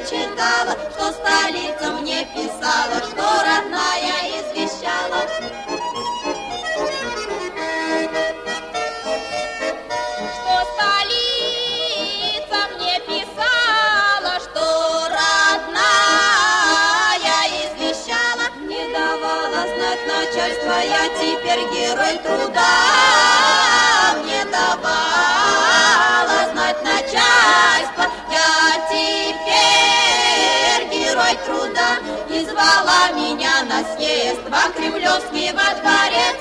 читала, что столица мне писала, что родная извещала. Что столица мне писала, что родная извещала. Не давала знать начальство, я теперь герой труда. Не давала знать начальство, я теперь герой труда. И звала меня на съезд во Кремлевский во дворец.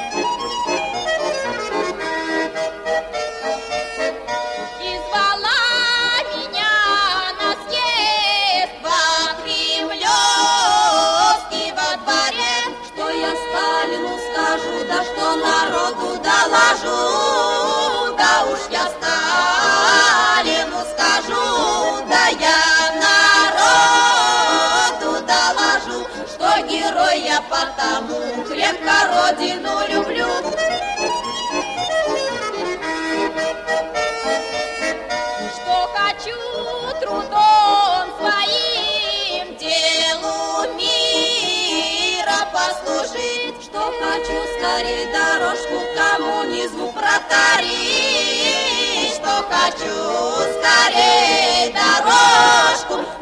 И звала меня на съезд во Кремлевский во дворец. Что я Сталину скажу, да что народу доложу. Да уж я Сталину скажу, да я народу доложу, что герой я потому крепко родину люблю. Что хочу трудом своим делу мира послужить, что хочу скорее дорожку коммунизму протарить, что хочу скорее дорожку